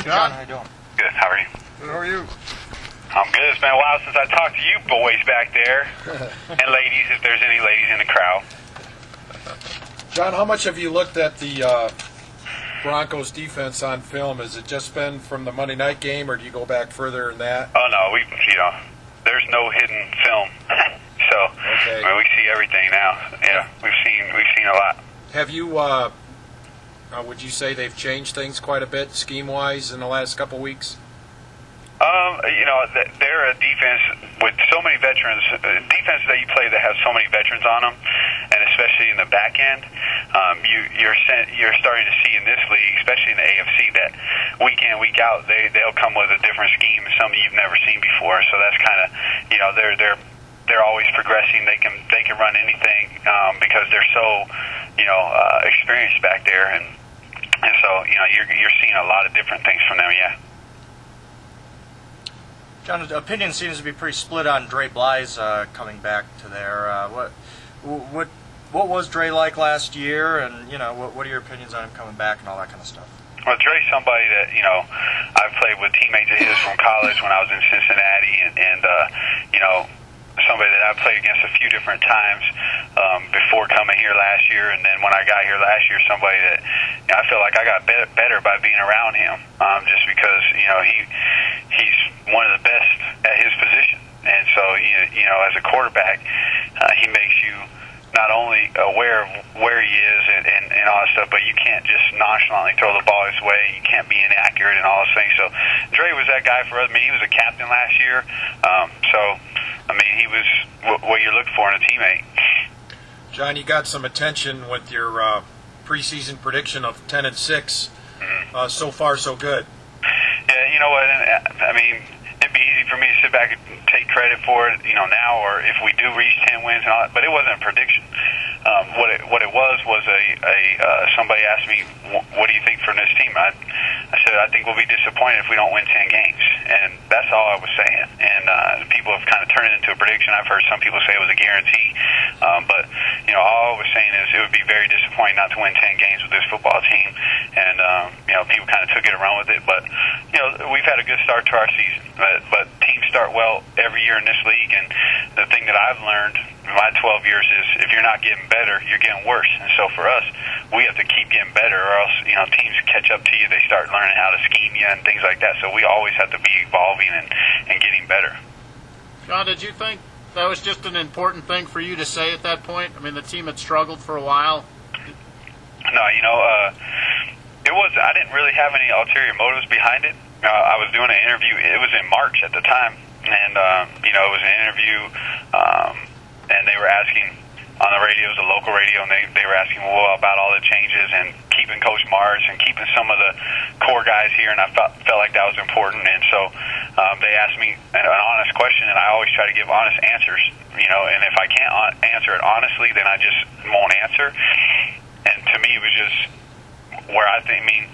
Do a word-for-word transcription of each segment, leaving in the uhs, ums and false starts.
John, how you doing? Good. How are you? Good. How are you? I'm good. It's been a while since I talked to you boys back there. And ladies, if there's any ladies in the crowd. John, how much have you looked at the uh, Broncos defense on film? Has it just been from the Monday night game, or do you go back further than that? Oh, no. We, you know, there's no hidden film. So, okay. I mean, we see everything now. Yeah, we've seen we've seen a lot. Have you, uh, uh, would you say they've changed things quite a bit, scheme-wise, in the last couple weeks? Um, you know, they're a defense with so many veterans, defenses that you play that have so many veterans on them, and especially in the back end, um, you, you're you're starting to see in this league, especially in the A F C, that week in, week out, they, they'll come with a different scheme, something you've never seen before. So that's kind of, you know, they're they're they're always progressing. They can they can run anything um, because they're so, you know, uh, experienced back there, and and so you know you're you're seeing a lot of different things from them. Yeah. John, opinion seems to be pretty split on Dre Bly's uh, coming back to there. Uh, what, what, what was Dre like last year, and you know, what, what are your opinions on him coming back and all that kind of stuff? Well, Dre's somebody that you know I've played with teammates of his from college when I was in Cincinnati, and, and uh, you know. somebody that I played against a few different times um, before coming here last year, and then when I got here last year, somebody that you know, I feel like I got better, better by being around him, um, just because you know he he's one of the best at his position, and so you, you know as a quarterback, uh, he makes you not only aware of where he is and, and, and all that stuff, but you can't just nonchalantly throw the ball his way. You can't be inaccurate and all those things. So Dre was that guy for us. I mean, he was a captain last year, um, so. I mean, he was what you look for in a teammate. John, you got some attention with your uh, preseason prediction of ten and six. Mm-hmm. Uh, so far, so good. Yeah, you know what? I mean, it'd be easy for me to sit back and take credit for it, you know, now, or if we do reach ten wins and all that. But it wasn't a prediction. Um, what it what it was was a a uh, somebody asked me, "What do you think from this team?" I, I said, "I think we'll be disappointed if we don't win ten games," and that's all I was saying. And uh, people have kind of turned it into a prediction. I've heard some people say it was a guarantee, um, but you know, all I was saying is it would be very disappointing not to win ten games with this football team. And um, you know, people kind of took it around with it. But you know, we've had a good start to our season. But, but teams start well every year in this league, and the thing that I've learned in my twelve years is if you're not getting better, you're getting worse. And so for us, we have to keep getting better, or else you know teams catch up to you. They start learning how to scheme you and things like that. So we always have to be evolving and, and getting better. John, did you think that was just an important thing for you to say at that point? I mean, the team had struggled for a while. No, you know, uh, it was. I didn't really have any ulterior motives behind it. Uh, I was doing an interview. It was in March at the time, and um, you know, it was an interview, um, and they were asking on the radio, it was a local radio, and they, they were asking well about all the changes and keeping Coach Marsh and keeping some of the core guys here, and I felt, felt like that was important. And so um, they asked me an, an honest question, and I always try to give honest answers, you know, and if I can't on- answer it honestly, then I just won't answer. And to me, it was just where I think, I mean,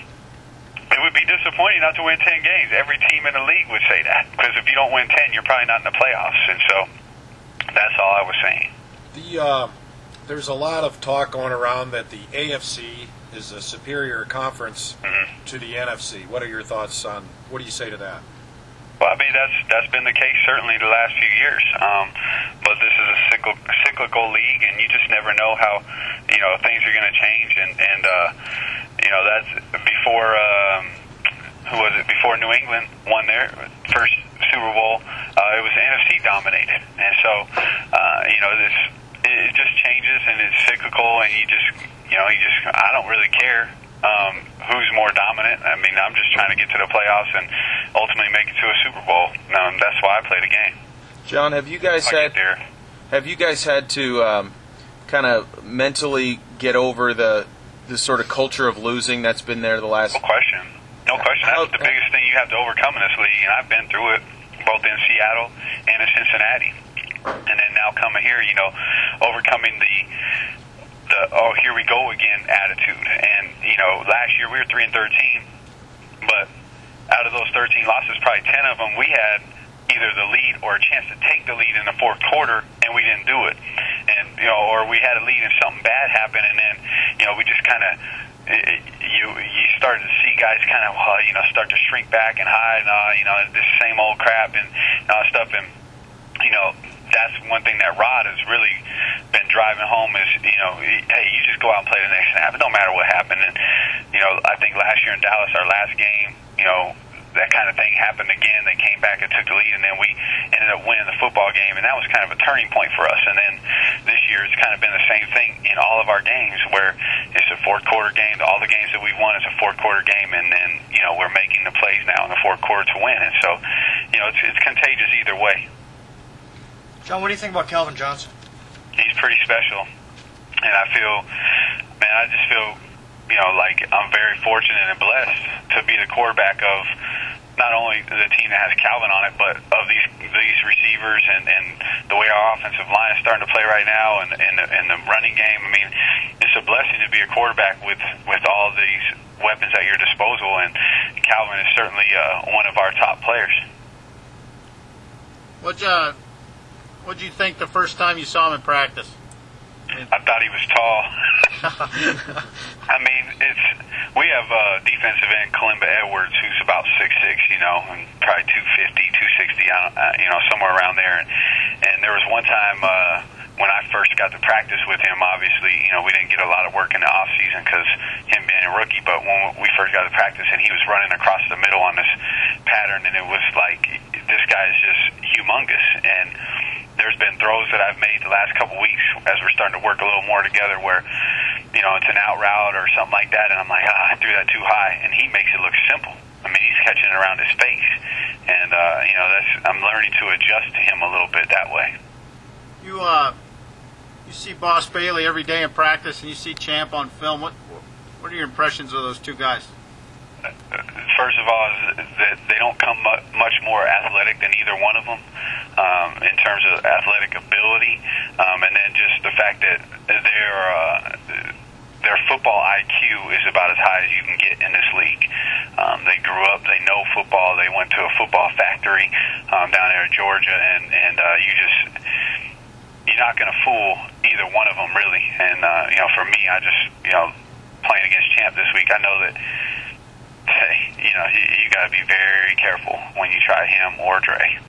it would be disappointing not to win ten games. Every team in the league would say that, because if you don't win ten, you're probably not in the playoffs. And so that's all I was saying. The uh, there's a lot of talk going around that the A F C is a superior conference mm-hmm. to the N F C. What are your thoughts on, what do you say to that? Well, I mean, that's that's been the case certainly the last few years. Um, but this is a cyclical, cyclical league, and you just never know how, you know, things are going to change. And, and uh, you know, that's before, um, who was it, before New England won their first Super Bowl, uh, it was N F C dominated. And so, uh, you know, this it just changes, and it's cyclical, and you just, you know, you just, I don't really care um, who's more dominant. I mean, I'm just trying to get to the playoffs and ultimately make it to a Super Bowl. Um, that's why I play the game. John, have you guys had have you guys had to um, kind of mentally get over the the sort of culture of losing that's been there the last? No question, no question. That's the biggest thing you have to overcome in this league, and I've been through it both in Seattle and in Cincinnati. And then now coming here, you know, overcoming the the oh here we go again attitude. And you know, last year we were three and thirteen, but out of those thirteen losses, probably ten of them we had either the lead or a chance to take the lead in the fourth quarter, and we didn't do it. And you know, or we had a lead and something bad happened, and then you know we just kind of it, you you start to see guys kind of uh, you know start to shrink back and hide, and uh, you know this same old crap and uh, stuff, and you know that's one thing that Rod has really been driving home is you know hey, you just go out and play the next snap. It don't matter what happened, and you know I think last year in Dallas, our last game, you know. That kind of thing happened again. They came back and took the lead, and then we ended up winning the football game, and that was kind of a turning point for us. And then this year, it's kind of been the same thing in all of our games, where it's a fourth quarter game. All the games that we've won is a fourth quarter game, and then you know we're making the plays now in the fourth quarter to win. And so, you know, it's, it's contagious either way. John, what do you think about Calvin Johnson? He's pretty special, and I feel, man, I just feel, you know, like I'm very fortunate and blessed to be the quarterback of not only the team that has Calvin on it, but of these these receivers and, and the way our offensive line is starting to play right now, and, and, the, and the running game. I mean, it's a blessing to be a quarterback with, with all these weapons at your disposal, and Calvin is certainly uh, one of our top players. What'd you, uh, what'd you think the first time you saw him in practice? I thought he was tall. I mean, it's we have uh, defensive end Kalimba Edwards, who's about six six, you know, and probably two fifty, two sixty, uh, you know, somewhere around there. And, and there was one time uh, when I first got to practice with him. Obviously, you know, we didn't get a lot of work in the off season because him being a rookie. But when we first got to practice, and he was running across the middle on this pattern, and it was like this guy is just humongous. And there's been throws that I've made the last couple weeks as we're starting to work a little more together where, you know, it's an out route or something like that, and I'm like, ah, I threw that too high, and he makes it look simple. I mean, he's catching it around his face, and, uh, you know, that's I'm learning to adjust to him a little bit that way. You uh, you see Boss Bailey every day in practice, and you see Champ on film. What what are your impressions of those two guys? First of all, is that they don't come much more athletic than either one of them um, in terms of athletic ability, um, and then just the fact that their uh, their football I Q is about as high as you can get in this league. Um, they grew up, they know football. They went to a football factory um, down there in Georgia, and and uh, you just you're not going to fool either one of them really. And uh, you know, for me, I just you know playing against Champ this week, I know that. You know, you, you got to be very careful when you try him or Dre.